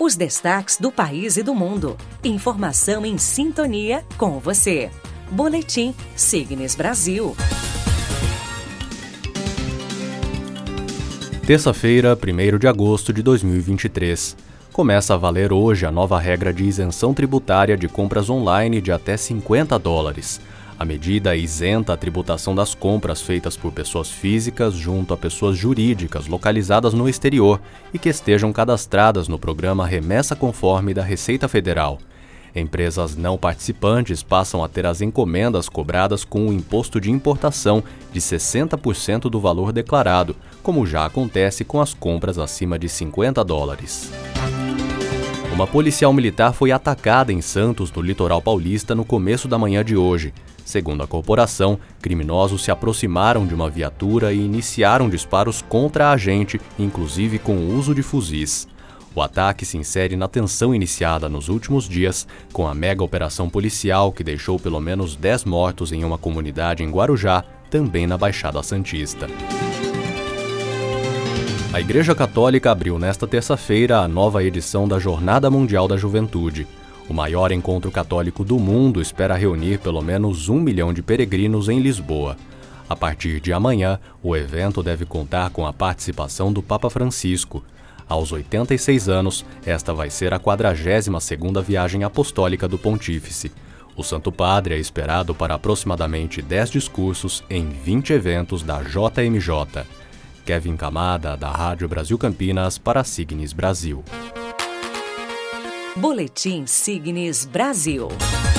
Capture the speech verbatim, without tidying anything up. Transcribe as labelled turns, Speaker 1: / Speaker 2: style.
Speaker 1: Os destaques do país e do mundo. Informação em sintonia com você. Boletim Signes Brasil.
Speaker 2: Terça-feira, primeiro de agosto de dois mil e vinte e três. Começa a valer hoje a nova regra de isenção tributária de compras online de até cinquenta dólares. A medida isenta a tributação das compras feitas por pessoas físicas junto a pessoas jurídicas localizadas no exterior e que estejam cadastradas no programa Remessa Conforme da Receita Federal. Empresas não participantes passam a ter as encomendas cobradas com o imposto de importação de sessenta por cento do valor declarado, como já acontece com as compras acima de cinquenta dólares. Uma policial militar foi atacada em Santos, no litoral paulista, no começo da manhã de hoje. Segundo a corporação, criminosos se aproximaram de uma viatura e iniciaram disparos contra a agente, inclusive com o uso de fuzis. O ataque se insere na tensão iniciada nos últimos dias, com a mega operação policial que deixou pelo menos dez mortos em uma comunidade em Guarujá, também na Baixada Santista. A Igreja Católica abriu nesta terça-feira a nova edição da Jornada Mundial da Juventude. O maior encontro católico do mundo espera reunir pelo menos um milhão de peregrinos em Lisboa. A partir de amanhã, o evento deve contar com a participação do Papa Francisco. Aos oitenta e seis anos, esta vai ser a quadragésima segunda viagem apostólica do Pontífice. O Santo Padre é esperado para aproximadamente dez discursos em vinte eventos da J M J. Kevin Camada, da Rádio Brasil Campinas, para Signes Brasil.
Speaker 1: Boletim Signes Brasil.